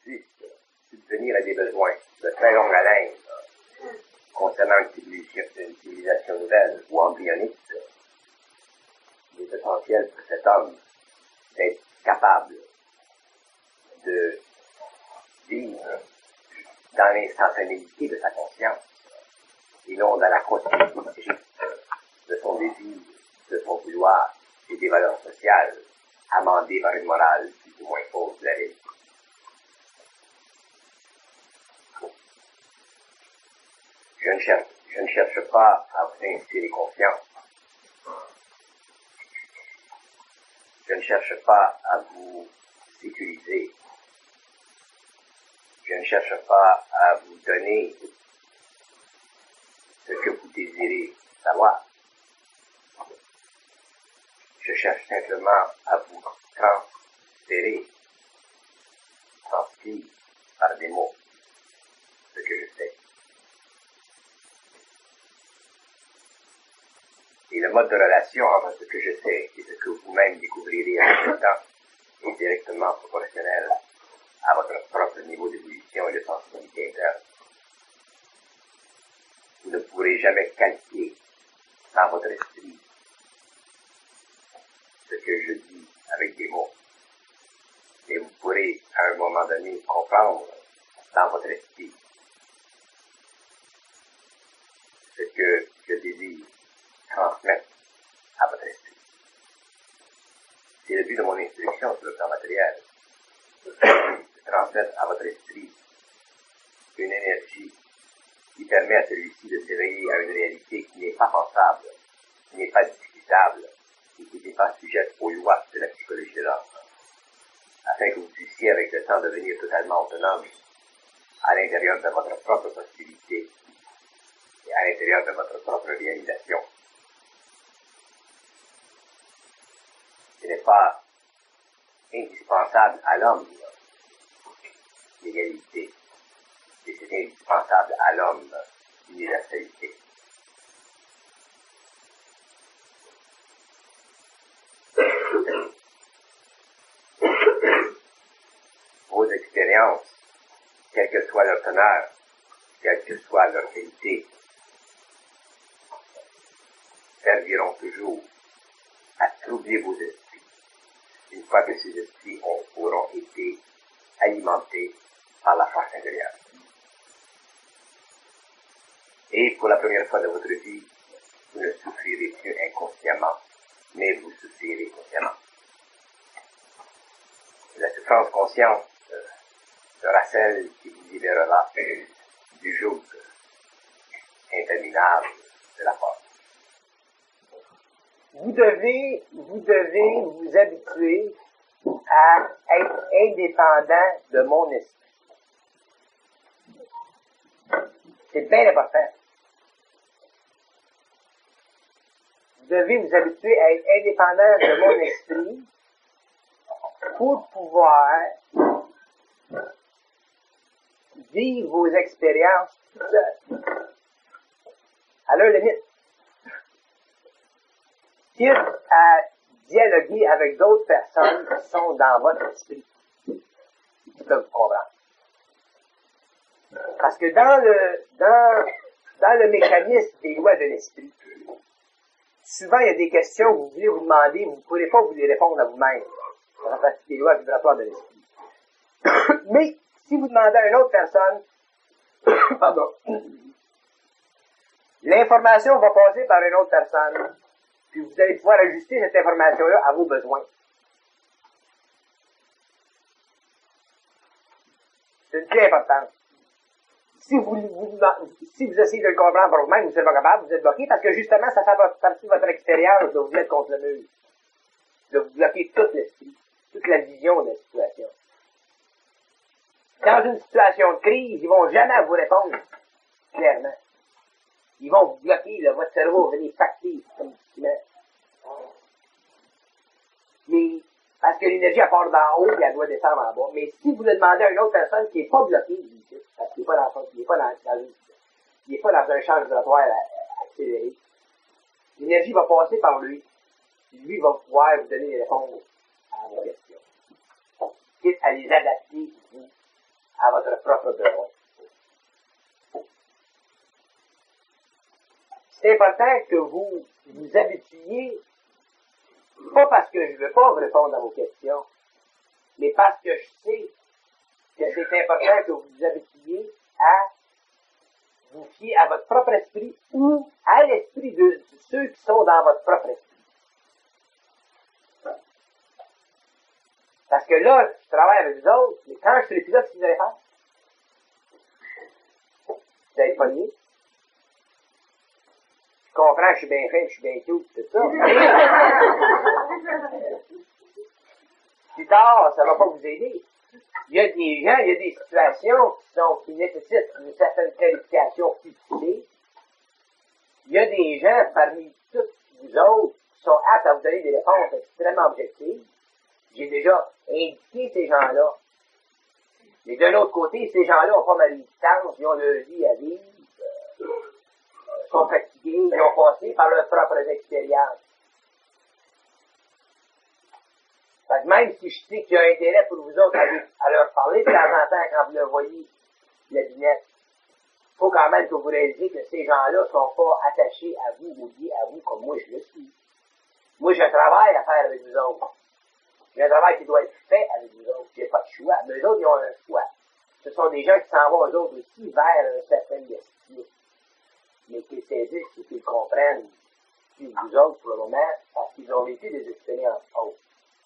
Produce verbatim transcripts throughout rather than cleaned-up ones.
puisse subvenir à des besoins de très longue haleine concernant une civilisation, une civilisation nouvelle ou embryonique, il est essentiel pour cet homme d'être capable de vivre dans l'instantanéité de sa conscience et non dans la continuité de son désir, de son vouloir et des valeurs sociales amendées par une morale plus ou moins fausse de la réalité. Je ne cherche, je ne cherche pas à vous inspirer confiance. Je ne cherche pas à vous sécuriser. Je ne cherche pas à vous donner ce que vous désirez savoir. Je cherche simplement à vous transférer, transcrire par des mots, ce que je sais. Et le mode de relation entre ce que je sais et ce que vous-même découvrirez avec le temps est directement proportionnel à votre propre niveau d'évolution et de sensibilité interne. Vous ne pourrez jamais calquer dans votre esprit ce que je dis avec des mots. Et vous pourrez, à un moment donné, comprendre dans votre esprit ce que je désire transmettre à votre esprit. C'est le but de mon instruction sur le plan matériel. De transmettre à votre esprit une énergie qui permet à celui-ci de s'éveiller à une réalité qui n'est pas pensable, qui n'est pas discutable et qui n'est pas sujette aux lois de la psychologie de l'homme, afin que vous puissiez avec le temps devenir totalement autonome à l'intérieur de votre propre possibilité et à l'intérieur de votre propre réalisation. Ce n'est pas indispensable à l'homme l'égalité, et c'est indispensable à l'homme l'universalité. Vos expériences, quel que soit leur teneur, quelle que soit leur qualité, serviront toujours à troubler vos esprits, une fois que ces esprits ont, auront été alimentés par la force intérieure. Et pour la première fois de votre vie, vous ne souffrirez plus inconsciemment, mais vous souffrirez consciemment. La souffrance consciente euh, sera celle qui vous libérera du joug interminable de la force. Vous devez, vous devez vous habituer à être indépendant de mon esprit. C'est bien important. Vous devez vous habituer à être indépendant de mon esprit pour pouvoir vivre vos expériences tout seul, à leur limite. Quitte à dialoguer avec d'autres personnes qui sont dans votre esprit, qui peuvent vous comprendre. Parce que dans le, dans, dans le mécanisme des lois de l'esprit, souvent il y a des questions que vous voulez vous demander, vous ne pourrez pas vous les répondre à vous-même. Ça fait partie des lois vibratoires de l'esprit. Mais, si vous demandez à une autre personne, pardon, l'information va passer par une autre personne, puis vous allez pouvoir ajuster cette information-là à vos besoins. C'est une clé importante. Si vous, vous, si vous essayez de le comprendre par vous-même, vous n'êtes pas capable, vous êtes bloqué, parce que justement, ça fait partie de votre expérience de vous mettre contre le mur. De vous bloquer tout l'esprit, toute la vision de la situation. Dans une situation de crise, ils vont jamais vous répondre clairement. Ils vont vous bloquer, là, votre cerveau va venir pacter comme du ciment. Mais, parce que l'énergie, elle part d'en haut, et elle doit descendre en bas. Mais si vous le demandez à une autre personne qui n'est pas bloquée, parce qu'il n'est pas dans il n'est pas dans, dans, il n'est pas dans un champ vibratoire accéléré, l'énergie va passer par lui. Et lui va pouvoir vous donner les réponses à vos questions. Quitte à les adapter, vous, à votre propre besoin. C'est important que vous vous habituiez, pas parce que je ne veux pas vous répondre à vos questions, mais parce que je sais que c'est important que vous vous habituiez à vous fier à votre propre esprit ou à l'esprit de ceux qui sont dans votre propre esprit. Parce que là, je travaille avec vous autres, mais quand je serai plus là, qu'est-ce que vous allez faire? Vous allez être pogné. Je comprends, je suis bien fait, je suis bien tout, c'est ça. Plus tard, ça ne va pas vous aider. Il y a des gens, il y a des situations qui, sont, qui nécessitent une certaine qualification physique. Il y a des gens parmi tous vous autres qui sont aptes à vous donner des réponses extrêmement objectives. J'ai déjà indiqué ces gens-là. Mais de l'autre côté, ces gens-là n'ont pas ma distance, ils ont leur vie à vivre, euh, sont fatigués, ils ont passé par leurs propres expériences. Fait que même si je sais qu'il y a intérêt pour vous autres à, à leur parler de temps en temps quand vous leur voyez la lunette, il faut quand même que vous réalisiez que ces gens-là ne sont pas attachés à vous ou liés à vous comme moi je le suis. Moi, j'ai un travail à faire avec vous autres. J'ai un travail qui doit être fait avec vous autres. J'ai pas de choix. Mais eux autres, ils ont un choix. Ce sont des gens qui s'en vont, eux autres aussi, vers un certain destin. Mais qu'ils saisissent et qu'ils comprennent qui vous autres pour le moment, parce qu'ils ont vécu des expériences autres.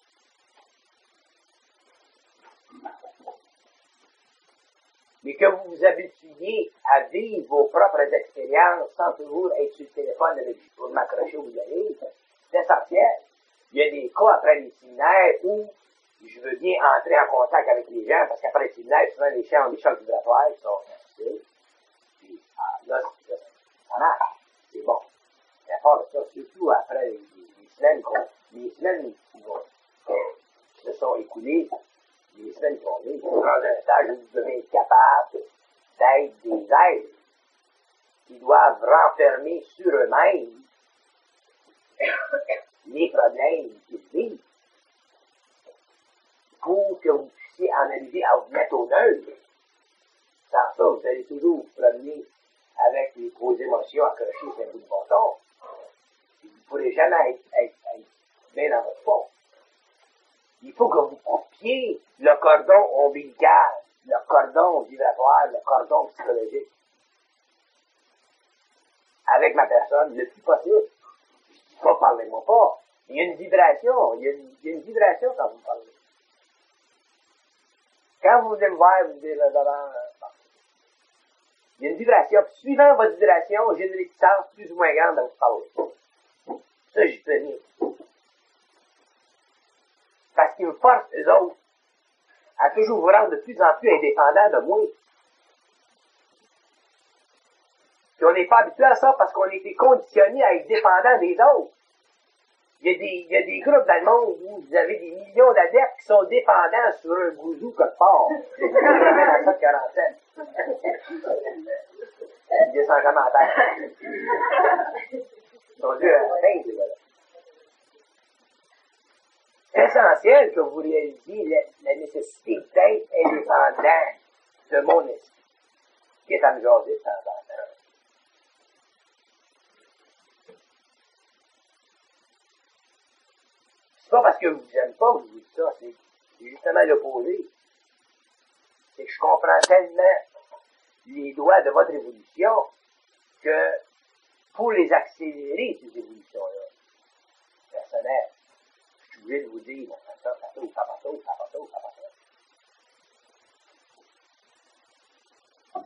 Mais que vous vous habituiez à vivre vos propres expériences sans toujours être sur le téléphone avec vous m'accrocher où vous allez, c'est essentiel. Il y a des cas après les séminaires où je veux bien entrer en contact avec les gens, parce qu'après les séminaires, souvent les gens ont des chocs vibratoires qui sont difficiles. Puis ah, là, là, ça marche. C'est bon. Mais à part de ça, surtout après les, les semaines, les semaines qui, vont, qui se sont écoulées, les semaines qui vont venir, dans un stage où vous devez être capable d'être des êtres qui doivent renfermer sur eux-mêmes les problèmes qu'ils vivent pour que vous puissiez en arriver à vous mettre au neutre. Sans ça, vous allez toujours vous promener avec les, vos émotions accrochées sur un bout de bâton. Vous ne pourrez jamais être, être, être bien dans votre fond. Il faut que vous coupiez le cordon ombilical, le cordon vibratoire, le cordon psychologique avec ma personne le plus possible. Pas parlez-moi pas. Il y a une vibration. Il y a une, il y a une vibration quand vous parlez. Quand vous venez me voir, vous dites devant. Il y a une vibration. Puis, suivant votre vibration, j'ai une réticence plus ou moins grande à vous parler. Ça, j'y peux rien. Parce qu'ils me forcent, eux autres, à toujours vous rendre de plus en plus indépendants de moi. Puis on n'est pas habitué à ça parce qu'on a été conditionné à être dépendant des autres. Il y a des, il y a des groupes dans le monde où vous avez des millions d'adeptes qui sont dépendants sur un gouzou quelque part. C'est vraiment dans ça de quarantaine. Ils descendent jamais à terre. Ils sont dû à la fin, ces gars-là. C'est essentiel que vous réalisiez la, la nécessité d'être indépendant de mon esprit, qui est à me jaser de temps en temps. C'est pas parce que vous n'aimez pas que vous dites ça, c'est justement l'opposé. C'est que je comprends tellement les doigts de votre évolution que pour les accélérer, ces évolutions-là, personnelles, je suis obligé de vous dire, bon, ça, ça, ça, ça, ça, ça, ça, ça, ça, ça.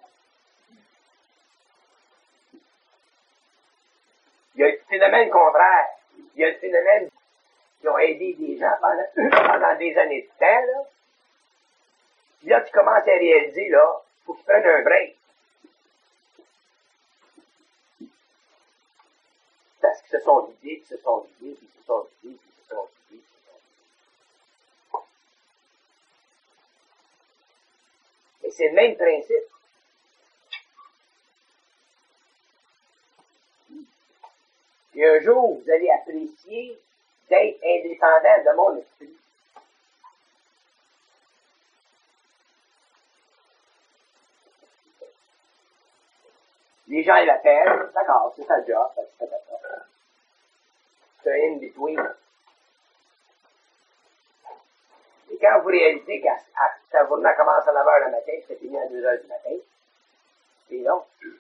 Il y a le phénomène contraire. Il y a le phénomène qui ont aidé des gens pendant, pendant des années de temps, là. Puis là, tu commences à réaliser, là, il faut qu'ils prennent un break. Parce qu'ils se sont vidés, puis se sont vidés, puis se sont vidés, puis se sont vidés, puis se sont vidés. Et c'est le même principe. Et un jour, vous allez apprécier d'être indépendant de mon esprit. Les gens l'appellent, d'accord, c'est ça le job, c'est ça. C'est un in-between. Et quand vous réalisez qu'à sa journée commence à neuf heures le matin, c'est fini à deux heures du matin, c'est long.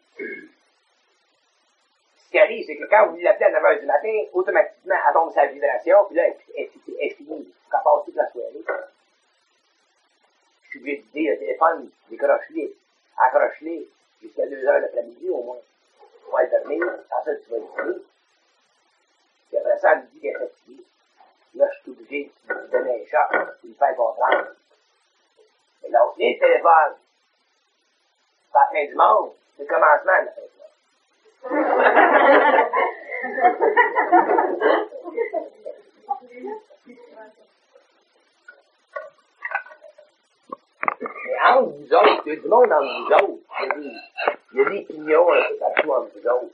Ce qui arrive, c'est que quand vous l'appelez à neuf heures du matin, automatiquement, elle tombe sa vibration, puis là, elle est finie. Elle passe toute la soirée. Je suis obligé de dire le téléphone, décroche-les, accroche-les, jusqu'à deux heures l'après-midi au moins. Tu vas le dormir, sans ça, tu vas le finir. Puis après ça, elle me dit qu'elle est fatiguée. Là, je suis obligé de lui donner un choc, de lui faire comprendre. Et là, on le téléphone. C'est la fin du monde. C'est le commencement de la fin du monde. Mais entre vous autres, il y a du monde entre vous autres. Il y a des, il y a des pignons un peu partout entre vous autres.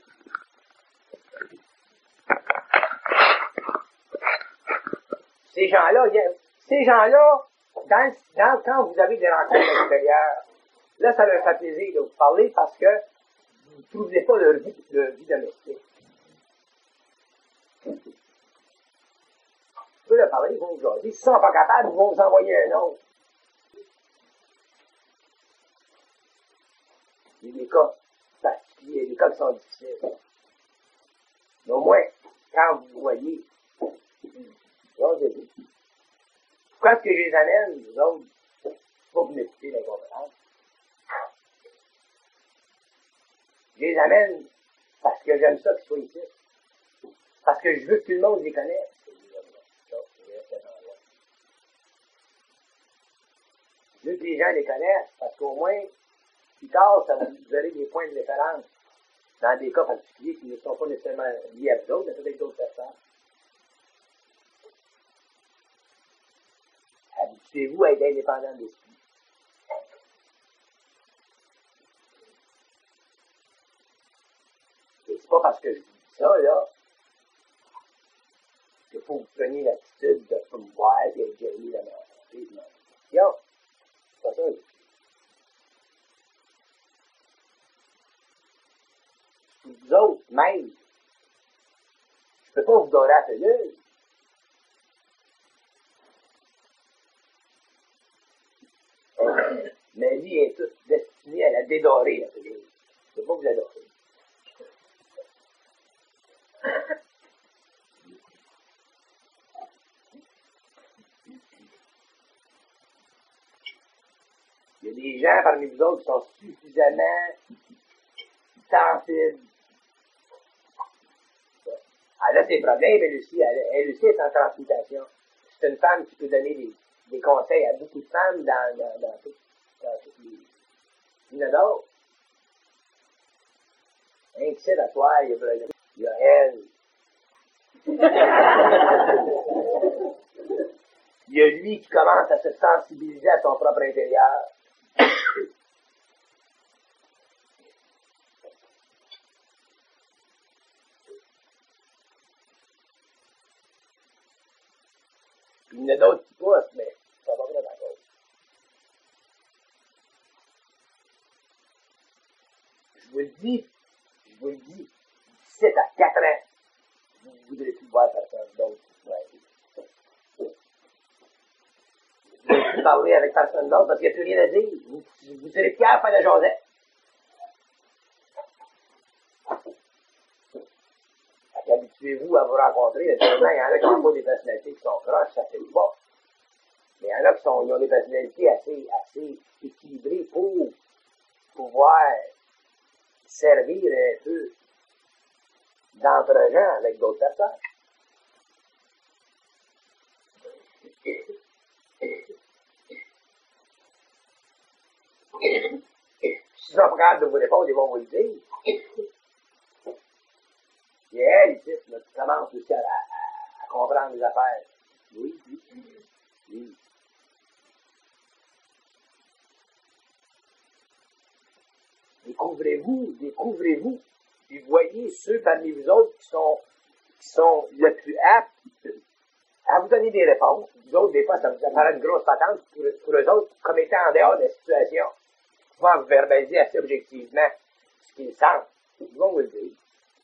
Ces gens-là, ces gens-là, dans, dans, quand vous avez des rencontres à l'extérieur, là, ça leur fait plaisir de vous parler parce que vous ne troublez pas leur vie, leur vie domestique. Vous pouvez leur parler, ils vont vous jaser. S'ils ne sont pas capables, ils vont vous envoyer un autre. Il y a des cas particuliers, des cas qui sont difficiles. Mais au moins, quand vous voyez, pourquoi est-ce que je les amène, vous autres? C'est pas pour m'écouter l'inconvénient. Je les amène parce que j'aime ça qu'ils soient ici. Parce que je veux que tout le monde les connaisse. Je veux que les gens les connaissent parce qu'au moins, plus tard, ça vous, vous aurez des points de référence dans des cas particuliers qui ne sont pas nécessairement liés à vous autres, mais peut-être d'autres personnes. Habituez-vous à être indépendant d'esprit. Et c'est pas parce que je vous dis ça, là, qu'il faut que vous preniez l'attitude de pas me voir et de gagner la mort. Non. C'est pas ça. Vous autres, même, je peux pas vous dorer la pilule. Ma vie est toute destinée à la dédorer, la pilule. Je peux pas vous la dorer. Il y a des gens parmi vous autres qui sont suffisamment sensibles. Elle a ses problèmes, elle aussi, elle, elle aussi est en transmutation. C'est une femme qui peut donner des, des conseils à beaucoup de femmes dans, dans, dans, tout, dans toutes les... Il y en a d'autres. Un qui sait à toi, il y a, il y a elle. Il y a lui qui commence à se sensibiliser à son propre intérieur. Il y en a d'autres qui poussent, mais ça va pas d'accord. Je vous le dis, je vous le dis, dix-sept à quatre ans, vous ne voudrez plus voir personne d'autre. Ouais. Vous ne voudrez plus parler avec personne d'autre parce qu'il n'y a plus rien à dire. Vous, vous serez fiers de faire la Josette. Habituez-vous à vous rencontrer. Il y en a qui n'ont pas des personnalités qui sont proches, ça fait pas. Mais il y en a qui sont, ils ont des personnalités assez, assez équilibrées pour pouvoir servir un peu d'entre-gens avec d'autres personnes. S'ils sont pas capables de vous répondre, ils vont vous le dire. Et elle, ici, tu commences aussi à, à, à comprendre les affaires. Oui, oui, oui. Découvrez-vous, découvrez-vous, puis voyez ceux parmi vous autres qui sont, qui sont le plus aptes à vous donner des réponses. Vous autres, des fois, ça vous apparaît une grosse patente pour, pour eux autres, comme étant en dehors de la situation. Pouvoir vous verbaliser assez objectivement ce qu'ils sentent. Ils vont vous le dire.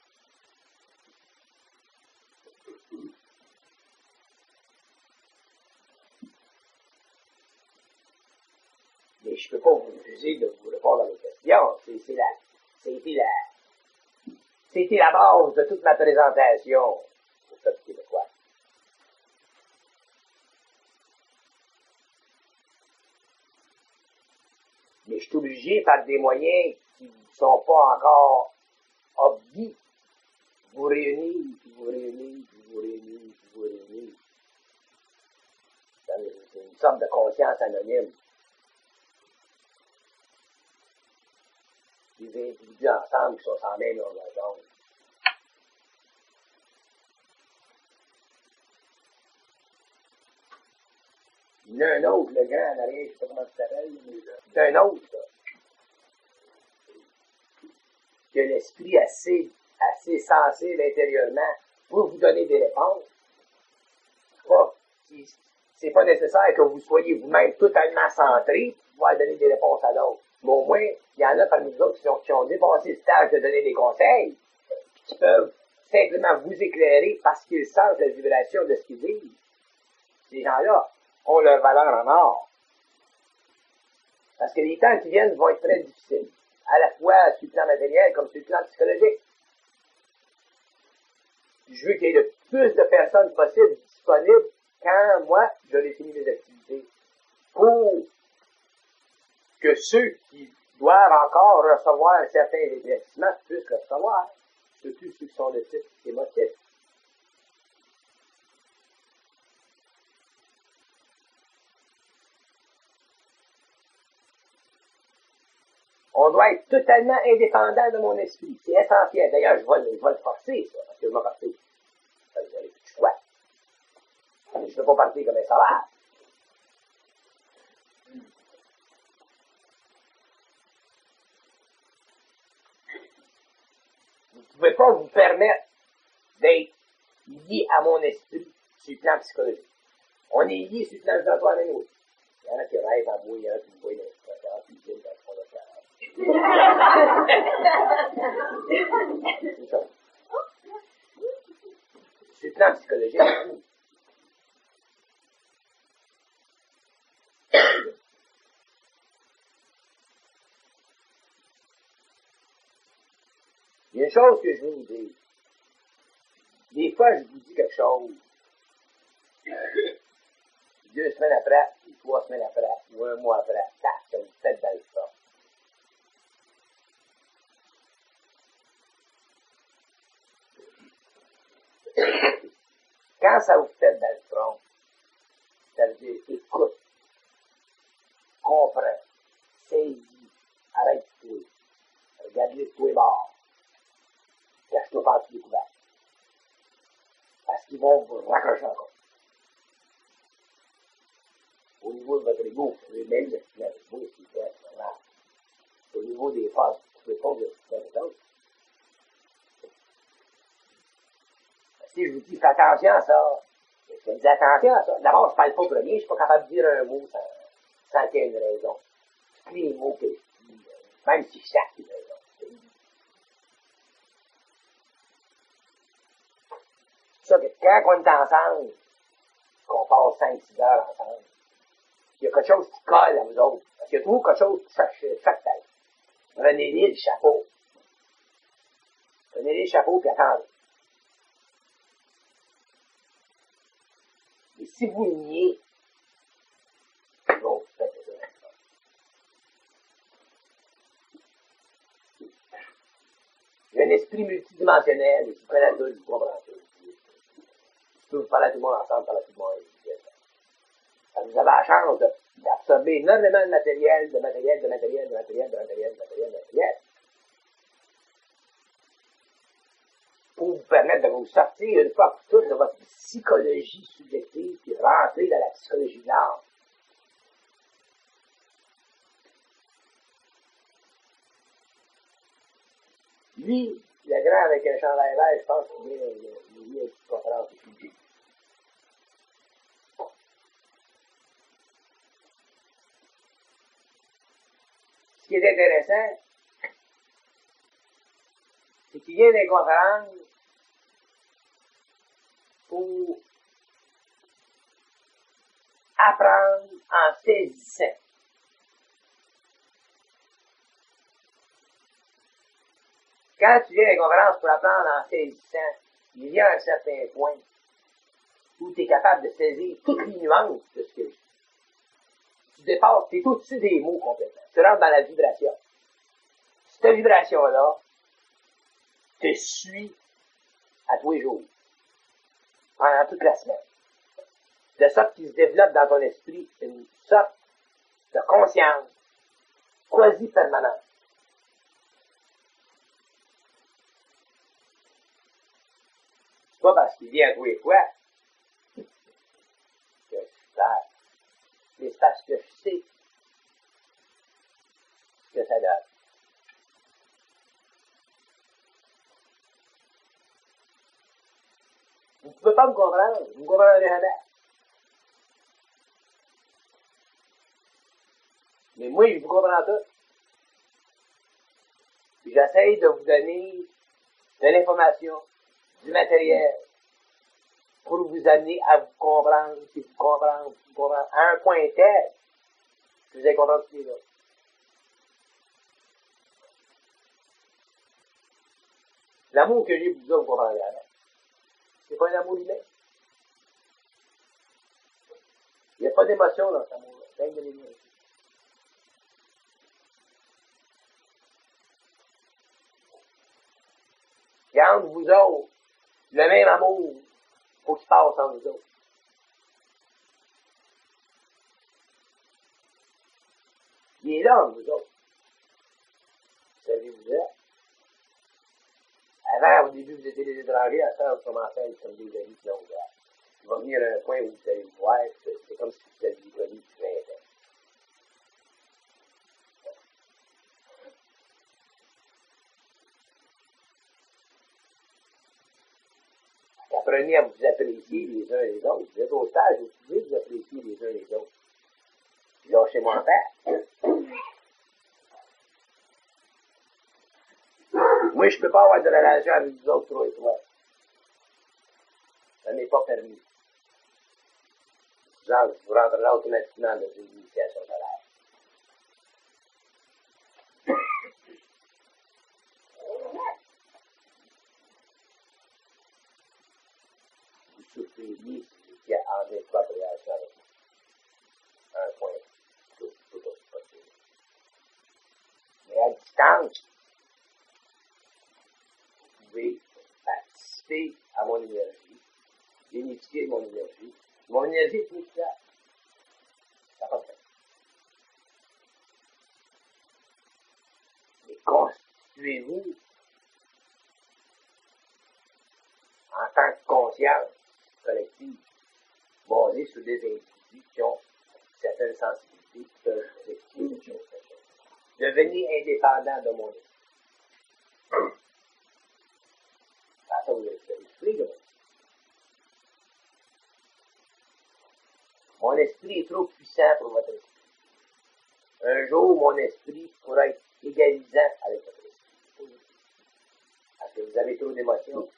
Mais je ne peux pas vous refuser de vous répondre à mes questions. C'est, c'est la, c'était la, c'était la base de toute ma présentation au peuple québécois. Mais je suis obligé par des moyens qui ne sont pas encore obviés. Vous réunir, puis vous réunir, puis vous réunir, puis vous réunir. C'est une sorte de conscience anonyme. Des individus ensemble qui sont sans même longueur. Il y en a un autre, le grand en arrière, je ne sais pas comment ça s'appelle, mais c'est un autre, là, qui a l'esprit assez, assez sensible intérieurement pour vous donner des réponses. Pas, c'est pas nécessaire que vous soyez vous-même totalement centré pour pouvoir donner des réponses à l'autre. Mais au moins, il y en a parmi nous autres qui, sont, qui ont dépassé le stage de donner des conseils, qui peuvent simplement vous éclairer parce qu'ils sentent la vibration de ce qu'ils disent. Ces gens-là ont leur valeur en or. Parce que les temps qui viennent vont être très difficiles, à la fois sur le plan matériel comme sur le plan psychologique. Je veux qu'il y ait le plus de personnes possibles disponibles quand moi, j'aurai fini mes activités, pour que ceux qui doivent encore recevoir un certain éclaircissement puissent le recevoir, surtout ceux qui sont de type émotif. On doit être totalement indépendant de mon esprit. C'est essentiel. D'ailleurs, je vais, je vais le forcer, ça, parce que je vais partir. Vous n'avez plus de choix. Je ne peux pas partir comme un sauvage. Vous ne pouvez pas vous permettre d'être lié à mon esprit sur le plan psychologique. On est lié sur le plan vibratoire d'un autre. Il y en a qui rêvent à boire, il y en a qui me voient dans le trottoir, puis ils disent dans le fond de c'est ça. Sur le plan psychologique. Il y a une chose que je veux vous dire. Des fois, je vous dis quelque chose. Deux semaines après, ou trois semaines après, ou un mois après, tac, ça vous fait dans le front. Quand ça vous fait dans le front, ça veut dire écoute, comprends, saisis, arrête-toi, regarde-les de tous les bords, cache-toi par tous les couverts. Parce qu'ils vont vous raccrocher encore. Au niveau de votre ego, vous pouvez même expliquer avec vous, si vous êtes normal. Au niveau des phases, vous ne pouvez pas vous expliquer avec d'autres. Si je vous dis, fais attention à ça, je dis attention à ça. D'abord, je ne parle pas premier, je ne suis pas capable de dire un mot sans, sans qu'il y ait une raison. Tous les mots que je dis, même si je sais qu'il y a une raison. C'est ça que quand on est ensemble, qu'on passe cinq six heures ensemble, il y a quelque chose qui colle à vous autres. Parce qu'il y a toujours quelque chose qui chaque, chaque tête. Prenez-les le chapeau. Prenez-les le chapeau puis attendez. Et si vous le niez, ils vont vous faire ça. Il y a un esprit multidimensionnel, et si vous prenez la douce, vous comprenez tout. Si vous parlez à tout le monde ensemble, parlez à tout le monde. Vous avez la chance de, d'absorber énormément de matériel, de matériel, de matériel, de matériel, de matériel, de matériel, de matériel. Pour vous permettre de vous sortir une fois pour toutes de votre psychologie subjective et rentrer dans la psychologie de l'âme. Lui, le grand avec un chandail vert, je pense qu'il vient de lire une petite conférence ici. Ce qui est intéressant, qui vient des conférences pour apprendre en saisissant. Quand tu viens des conférences pour apprendre en saisissant, il y a un certain point où tu es capable de saisir toutes les nuances de ce que je dis. Tu dépasses, tu es au-dessus des mots complètement. Tu rentres dans la vibration. Cette vibration-là te suit à tous les jours, pendant toute la semaine. De sorte qu'il se développe dans ton esprit une sorte de conscience quasi-permanente. C'est pas parce qu'il vient à tous les fois que je suis clair. Mais c'est parce que je sais ce que ça donne. Vous ne pouvez pas me comprendre. Vous ne me comprendrez jamais. Mais moi, je vous comprends tout. Puis j'essaye de vous donner de l'information, du matériel, pour vous amener à vous comprendre, puis vous comprendre, vous comprendre, à un point tel que vous allez comprendre tous les autres. L'amour que j'ai pour vous, vous comprendrez jamais. C'est pas un amour humain. Il n'y a pas d'émotion dans cet amour-là. C'est rien de l'énergie. Et entre vous autres, le même amour, il faut qu'il passe entre vous autres. Il est là entre vous autres. Savez-vous ça? Avant, au début, vous étiez des étrangers, à ça, vous commencez à être comme des amis qui l'ont ouvert. Il va venir à un point où vous allez vous voir, c'est comme si vous aviez connu depuis vingt ans. Apprenez à vous apprécier les uns les autres. Vous êtes au stage, vous pouvez vous apprécier les uns les autres. Puis lâchez-moi en paix. Moi, je ne peux pas avoir de relation avec vous autres, trois et trois. Ça n'est pas permis. Genre, vous rentrez là automatiquement dans une initiation de l'air. Vous souffrez ni si vous étiez en expropriation avec moi. Un point. Tout, tout aussi possible. Mais à distance, vous pouvez participer à mon énergie, bénéficier de mon énergie. Mon énergie est plus efficace. Ça n'a pas de sens. Mais constituez-vous en tant que conscience collective, basée sur des individus qui ont certaines sensibilités qui peuvent effectuer une chose, cette chose. Devenez indépendant de mon esprit. Ça, vous avez souffert de mon esprit. Mon esprit est trop puissant pour votre esprit. Un jour, mon esprit pourra être égalisant avec votre esprit. Parce que vous avez trop d'émotions.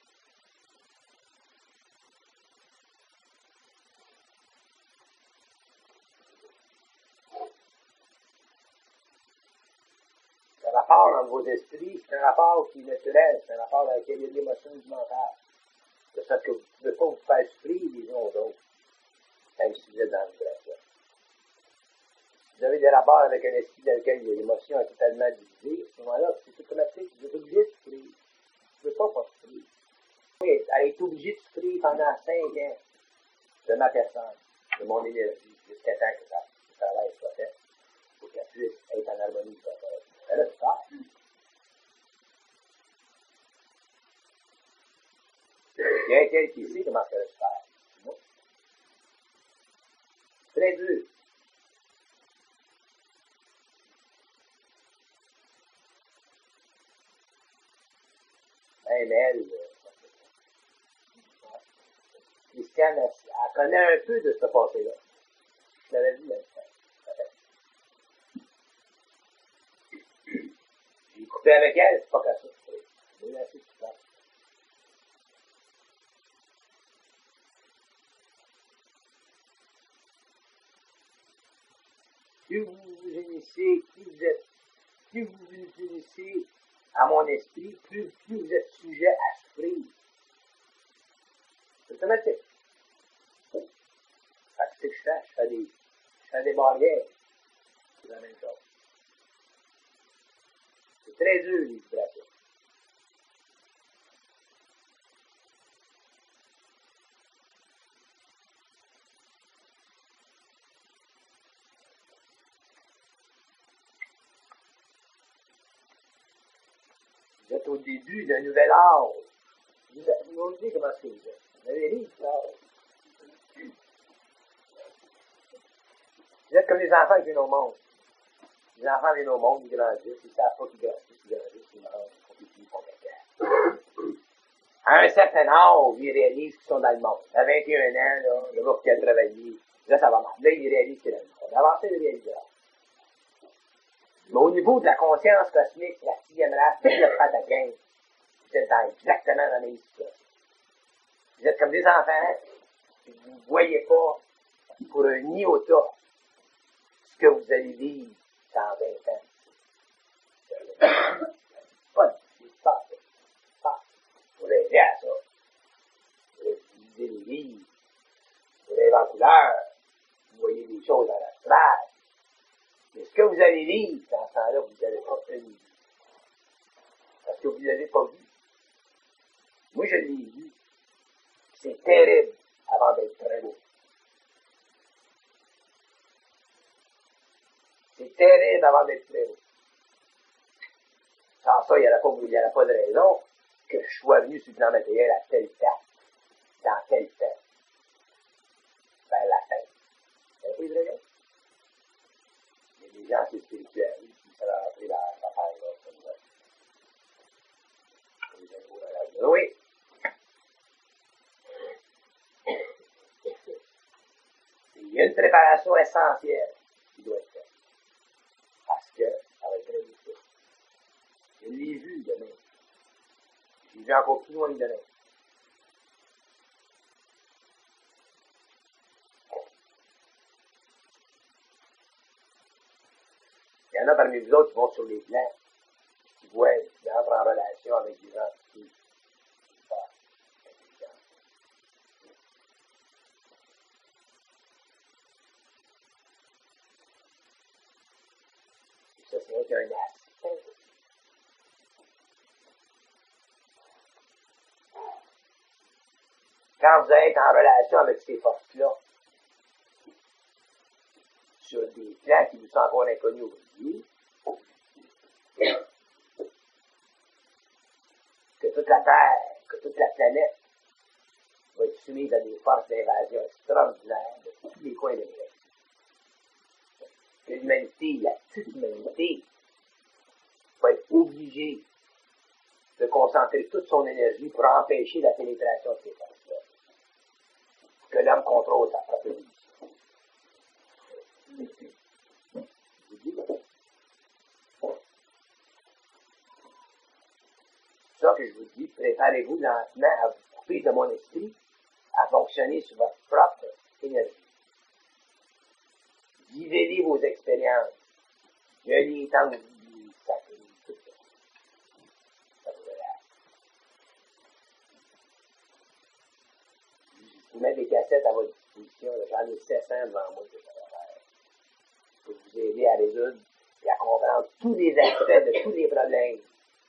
Le rapport entre vos esprits, c'est un rapport qui est naturel, c'est un rapport dans lequel il y a de l'émotion du mental. De sorte que vous ne pouvez pas vous faire souffrir les uns aux autres, même si vous êtes dans la vibration. Si vous avez des rapports avec un esprit dans lequel il y a l'émotion totalement divisée, à ce moment-là, c'est automatique, vous êtes obligé de souffrir. Vous ne pouvez pas pas souffrir. Elle est obligée de souffrir pendant cinq ans de ma personne, de mon énergie, jusqu'à temps que ça, le travail soit fait, pour qu'elle puisse être en harmonie avec sa corps. Elle a du faire. Il y a quelqu'un qui sait comment ça va se faire. Moi. Très dur. Même elle, Christiane, elle, elle connaît un peu de ce passé-là. Je l'avais vu, elle. J'ai coupé avec elle, c'est pas qu'à ça. Mais plus vous vous unissez, plus vous êtes, plus vous vous unissez à mon esprit, plus, plus vous êtes sujet à souffrir. C'est automatique. Fait que ce que je fais, je fais des, je fais des barrières. C'est la même chose. C'est très dur, les vibrations. Vous êtes au début d'un nouvel âge. Vous êtes, vous me dites comment est-ce que vous êtes. Vous avez ri, ça. Vous êtes comme les enfants qui viennent au monde. Les enfants viennent au monde, ils grandissent, ils ne savent pas qu'ils grandissent, ils grandissent, ils mangent, ils font des filles, ils font des caca. À un certain âge, ils réalisent qu'ils sont dans le monde. À vingt et un ans, là, le gars qui a travaillé, là, ça va mal. Là, ils réalisent qu'ils sont dans le monde. Avant ça, ils réalisent ça. Mais au niveau de la conscience cosmique, la sixième race, tout le pataquin, vous êtes dans exactement dans la même situation. Vous êtes comme des enfants, et vous ne voyez pas pour un iota ce que vous allez vivre dans vingt ans. Pas de difficile, pas de pas. Vous rêvez à ça. Vous lisez les livres, vous rêvez en couleur, vous voyez des choses dans l'astral. Mais ce que vous allez vivre dans ce temps-là, vous n'avez pas vu. Parce que vous ne l'avez pas vu. Moi, je l'ai vu. C'est terrible avant d'être très beau. C'est terrible avant d'être très beau. Sans ça, il n'y aurait pas, il y aurait pas de raison que je sois venu sur le plan matériel à telle date, dans tel temps, vers la fin. C'est un peu de raison. Il y a des gens assez spirituels qui sont rentrés dans l'affaire là, comme ça. Oui. Il y a une préparation essentielle qui doit être faite. Parce que ça va être très difficile. Je l'ai vu demain. J'ai vu encore plus loin demain. Il y en a parmi vous autres qui vont sur les plans, qui voient, qui entrent en relation avec des entités. Ça, c'est un aspect. Quand vous êtes en relation avec ces forces-là, sur des plans qui vous sont encore inconnus aujourd'hui, que toute la Terre, que toute la planète va être soumise à des forces d'invasion extraordinaires de tous les coins de l'Est. Que l'humanité, la toute humanité, va être obligée de concentrer toute son énergie pour empêcher la pénétration de ces forces-là. Que l'homme contrôle sa propre vie. C'est ça que je vous dis, préparez-vous lentement à vous couper de mon esprit, à fonctionner sur votre propre énergie. Vivez vos expériences. Je les temps que vous vivez, ça fait tout ça. Ça vous relaxe. Je vous mets des cassettes à votre disposition. J'en ai sept cents devant moi que je vais faire. Pour vous aider à résoudre et à comprendre tous les aspects de tous les problèmes.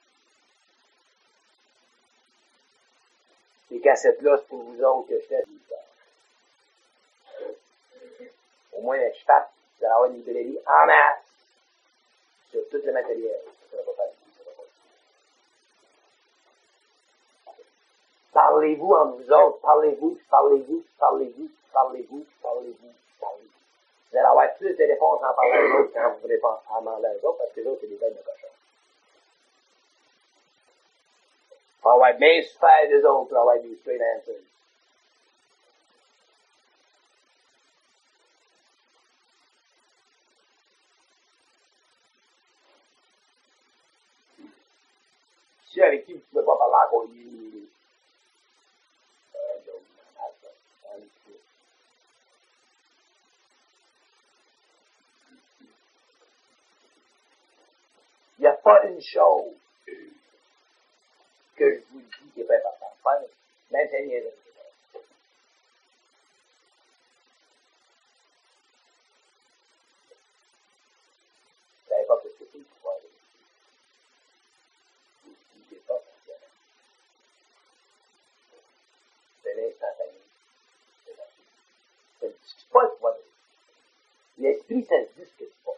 Ces cassettes-là, c'est pour vous autres que je fais. Au moins, je tape, vous allez avoir une librairie en masse sur tout le matériel. Ça ne va pas facile, ça va pas facile. Parlez-vous entre vous autres, parlez-vous, parlez-vous, parlez-vous, parlez-vous, parlez-vous, parlez-vous. Vous allez avoir plus de réponses en parlant aux autres quand vous voulez pas en demander aux autres, parce que les autres, c'est des bêtes de cochon. Il faut avoir bien super des autres pour avoir des straight answers. Ceux avec qui vous ne pouvez pas parler encore lui, euh, donc, un petit peu. pas une chose que je vous dis qui est pas importante. Pas une. Même si elle est peu importe ce que c'est le pouvoir de l'esprit. Vous ne vivez pas fonctionnel. C'est l'instantané. C'est la vie. Ça ne discute pas le pouvoir de l'esprit. L'esprit, ça ne discute pas.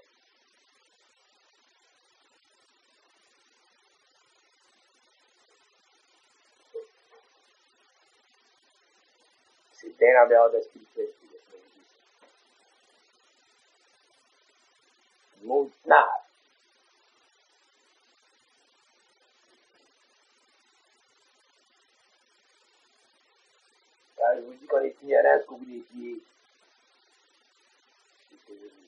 C'est bien en dehors de la spiritualité. Maudite nage. Quand je vous dis qu'on est ignorant jusqu'au bout des pieds, c'est ce que je dis.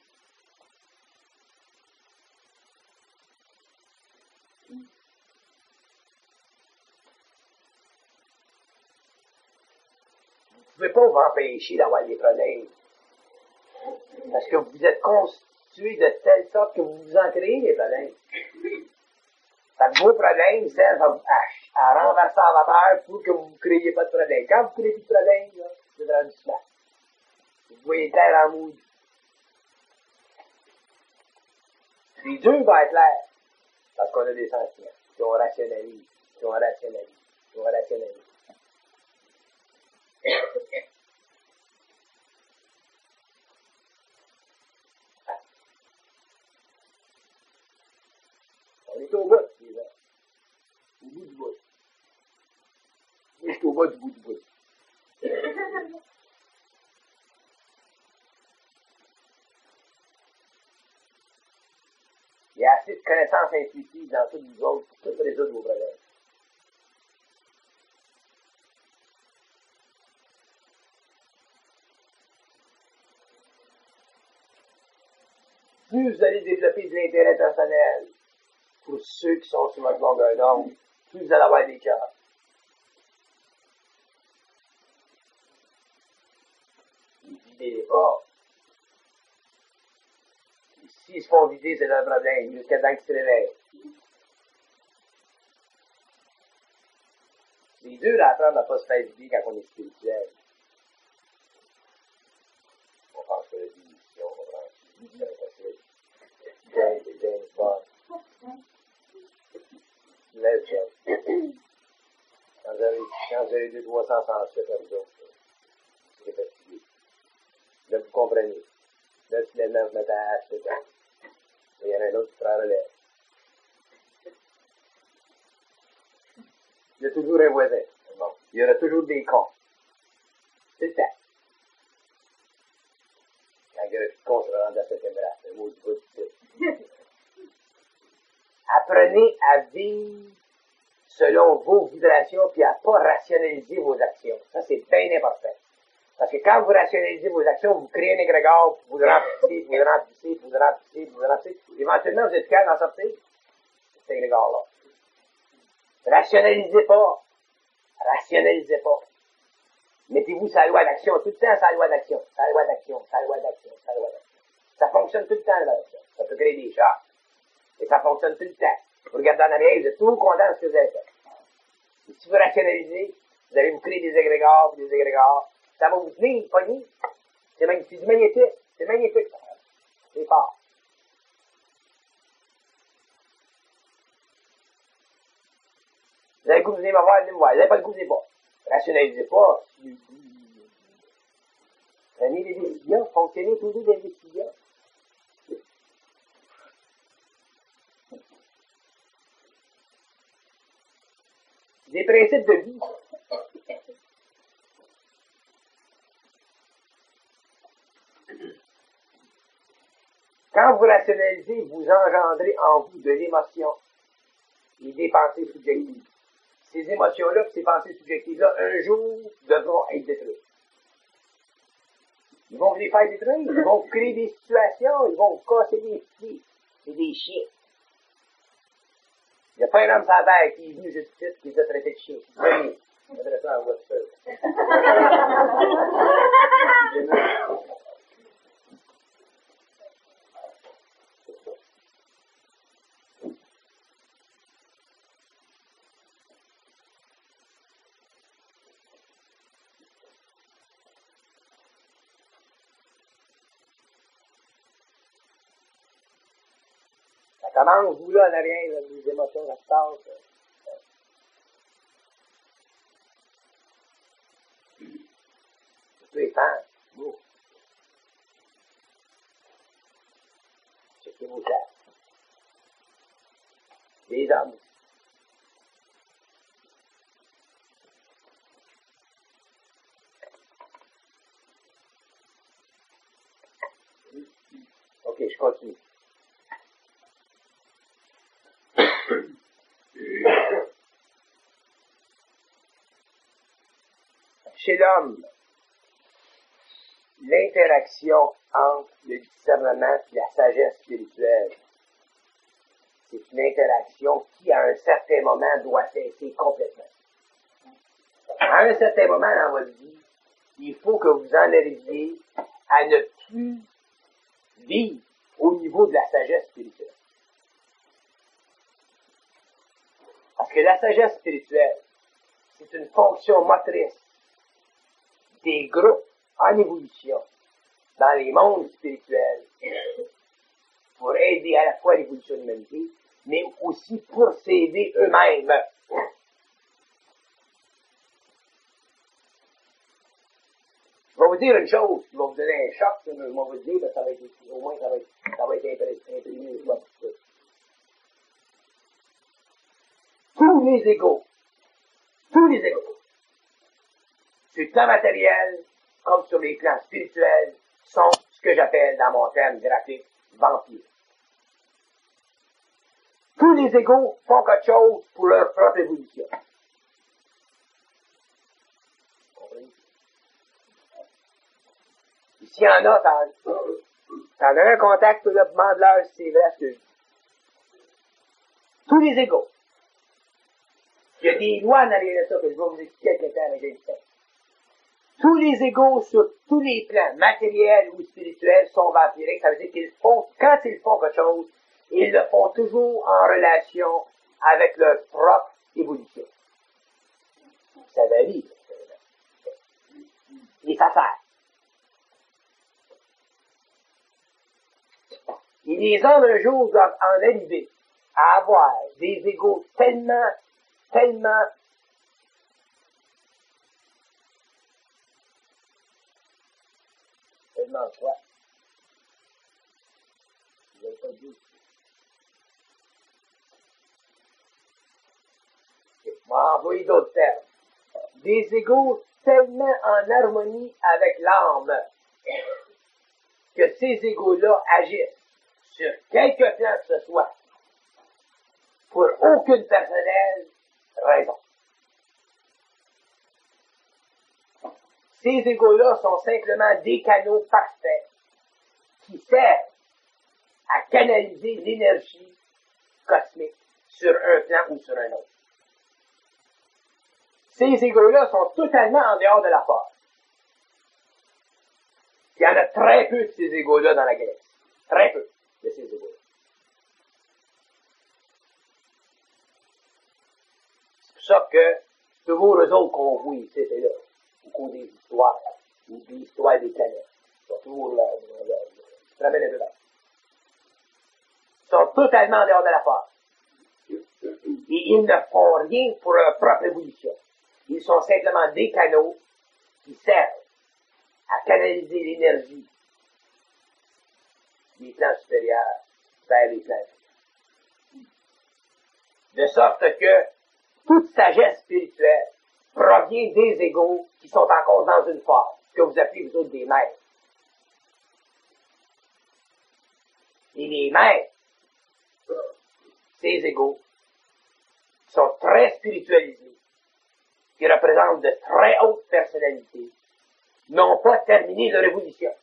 Vous ne pouvez pas vous empêcher d'avoir des problèmes. Parce que vous êtes constitué de telle sorte que vous vous en créez des problèmes. Fait que vos problèmes servent à, à, à renverser la vapeur pour que vous ne créiez pas de problème. Quand vous ne créez plus de problème, là, c'est dans du smart. Vous voyez clair en mood. Les deux vont être clairs. Parce qu'on a des sentiments. Puis on rationalise. Puis on rationalise. Puis on rationalise. On est au bout, les gens. Au bout du bout. Moi, je suis au bout du bout du bout. Il y a assez de connaissances intuitives dans tous nous autres pour tout résoudre vos problèmes. Plus vous allez développer de l'intérêt personnel pour ceux qui sont sur votre longueur d'onde, plus vous allez avoir des cœurs. Ils videz pas. S'ils se font vider, c'est leur problème, jusqu'à temps qu'ils se réveillent. C'est dur d'apprendre à ne pas se faire vider quand on est spirituel. On pense que la démission, on prend une c'est impossible. James et James Bond. Lève James. Quand vous avez, quand vous avez deux trois cents sans chef à vous autres, c'est fatigué. Là, vous comprenez. Là, finalement, vous mettez à acheter ça. Il y en a un autre qui prend relève. Il y a toujours un voisin. Bon. Il y aura toujours des cons. C'est le temps. Quand il y a un con se rend à cette émeraude, un mot du bout du Apprenez à vivre selon vos vibrations puis à ne pas rationaliser vos actions. Ça, c'est bien important. Parce que quand vous rationalisez vos actions, vous créez un égrégore, vous le remplissez, vous le remplissez, vous le remplissez, vous le remplissez. Éventuellement, vous êtes capable d'en sortir. Cet égrégore-là. Rationalisez pas. Rationalisez pas. Mettez-vous sur la loi d'action. Tout le temps, sur la loi d'action. Sur la loi d'action. Sur la loi d'action. Sur la loi d'action. Ça fonctionne tout le temps, la loi d'action. Ça peut créer des chocs. Et ça fonctionne tout le temps. Vous regardez en arrière, vous êtes toujours content de ce que vous avez fait. Et si vous rationalisez, vous allez vous créer des égrégores, des égrégores. Ça va vous tenir, pogner. C'est magnifique. C'est du magnétique. C'est magnifique. C'est fort. Vous avez le goût de venir me voir, venez me voir. Vous n'avez pas le goût, venez pas. Rationalisez pas. Prenez des décisions. Fonctionnez toujours des décisions. Des principes de vie. Quand vous rationalisez, vous engendrez en vous de l'émotion et des pensées subjectives. Ces émotions-là, ces pensées subjectives-là, un jour, devront être détruites. Ils vont vous les faire détruire, ils vont vous créer des situations, ils vont vous casser des pieds. C'est des chiens. Il n'y a pas un homme sur la terre qui est venu juste ici qui les a traités de chiens. Oui, je vais ça en voiture. Ça commence, vous là, en arrière, là, les émotions, ça se passe. Euh, Vous pouvez faire, vous. Checkez vos chats. Les hommes. OK, je continue. Chez l'homme, l'interaction entre le discernement et la sagesse spirituelle, c'est une interaction qui, à un certain moment, doit cesser complètement. À un certain moment dans votre vie, il faut que vous en arriviez à ne plus vivre au niveau de la sagesse spirituelle. Parce que la sagesse spirituelle, c'est une fonction motrice des groupes en évolution dans les mondes spirituels pour aider à la fois l'évolution de l'humanité, mais aussi pour s'aider eux-mêmes. Je vais vous dire une chose, je vais vous donner un choc, mais je vais vous dire, ben, ça va être, au moins ça va être, ça va être imprimé. Tous les égaux, tous les égaux, sur le plan matériel, comme sur les plans spirituels, sont ce que j'appelle, dans mon terme graphique, vampires. Tous les égaux font quelque chose pour leur propre évolution. S'il y en a, t'en, t'en as un contact, tu demande-leur si c'est vrai ce que je dis. Tous les égaux. Il y a des lois en arrière de ça que je vais vous expliquer quelque temps avec les textes. Tous les égaux sur tous les plans, matériels ou spirituels, sont vampiriques. Ça veut dire qu'ils font, quand ils font quelque chose, ils le font toujours en relation avec leur propre évolution. Ça varie. Et ça sert. Et les hommes, un jour, doivent en arriver à avoir des égaux tellement, tellement tellement quoi? Je vais pas dire. Je vais envoyer d'autres termes. Des égaux tellement en harmonie avec l'âme que ces égaux-là agissent sur quelque plan que ce soit pour aucune personnelle raison. Ces égaux-là sont simplement des canaux parfaits qui servent à canaliser l'énergie cosmique sur un plan ou sur un autre. Ces égaux-là sont totalement en dehors de la force. Il y en a très peu de ces égaux-là dans la galaxie. Très peu de ces égaux-là. C'est pour ça que c'est toujours eux autres qu'on voit ici et là, au cours des histoires, ou des histoires des planètes. Ils sont toujours là, ils se promènent dedans. Ils sont totalement en dehors de la force. Et ils ne font rien pour leur propre évolution. Ils sont simplement des canaux qui servent à canaliser l'énergie des plans supérieurs vers les plans inférieurs. De sorte que toute sagesse spirituelle provient des égaux qui sont encore dans une forme, ce que vous appelez vous autres des maîtres. Et les maîtres, ces égaux, sont très spiritualisés, qui représentent de très hautes personnalités, n'ont pas terminé leur évolution.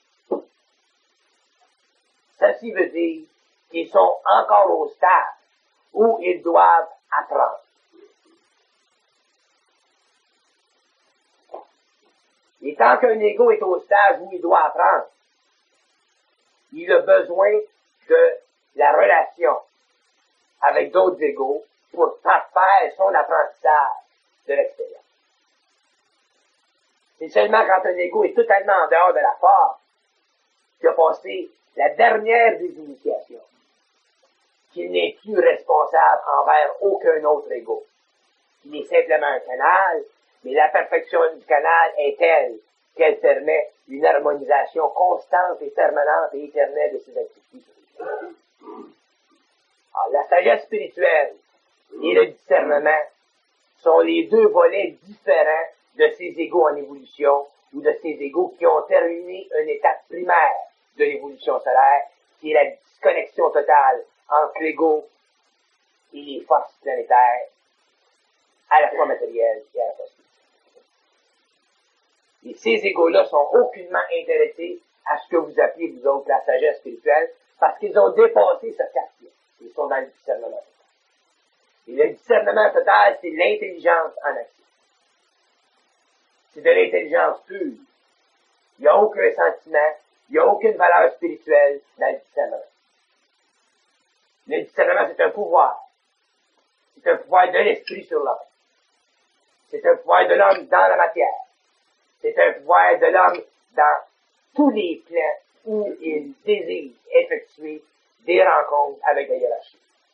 Ceci veut dire qu'ils sont encore au stade où ils doivent apprendre. Et tant qu'un ego est au stade où il doit apprendre, il a besoin de la relation avec d'autres égos pour faire son apprentissage de l'expérience. C'est seulement quand un ego est totalement en dehors de la forme qu'il a passé la dernière des initiations. qu'il n'est plus responsable envers aucun autre ego. Il est simplement un canal, mais la perfection du canal est telle qu'elle permet une harmonisation constante et permanente et éternelle de ses activités. Alors, la sagesse spirituelle et le discernement sont les deux volets différents de ces égos en évolution ou de ces égos qui ont terminé une étape primaire de l'évolution solaire, qui est la disconnexion totale entre l'ego et les forces planétaires, à la fois matérielles et à la fois spirituelles. Et ces égos-là sont aucunement intéressés à ce que vous appelez, vous autres, la sagesse spirituelle, parce qu'ils ont dépassé ce quartier. Ils sont dans le discernement total. Et le discernement total, c'est l'intelligence en action. C'est de l'intelligence pure. Il n'y a aucun sentiment, il n'y a aucune valeur spirituelle dans le discernement. Le discernement, c'est un pouvoir. C'est un pouvoir de l'esprit sur l'homme. C'est un pouvoir de l'homme dans la matière. C'est un pouvoir de l'homme dans tous les plans où il désire effectuer des rencontres avec la hiérarchie.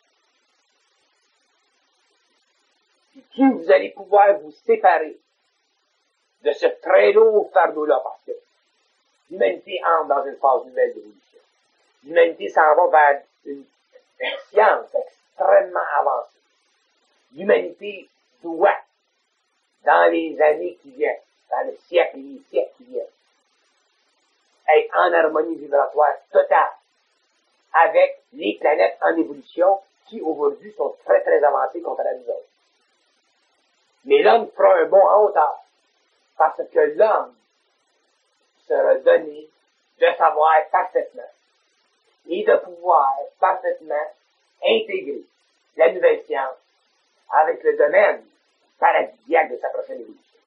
Puis plus vous allez pouvoir vous séparer de ce très lourd fardeau-là, parce que l'humanité entre dans une phase nouvelle d'évolution. L'humanité s'en va vers une, une science extrêmement avancée. L'humanité doit, dans les années qui viennent, dans le siècle et les siècles qui viennent, être en harmonie vibratoire totale avec les planètes en évolution qui, aujourd'hui, sont très, très avancées comparé à nous autres. Mais l'homme fera un bond en hauteur, parce que l'homme sera donné de savoir parfaitement et de pouvoir parfaitement intégrer la nouvelle science avec le domaine paradisiaque de sa prochaine évolution.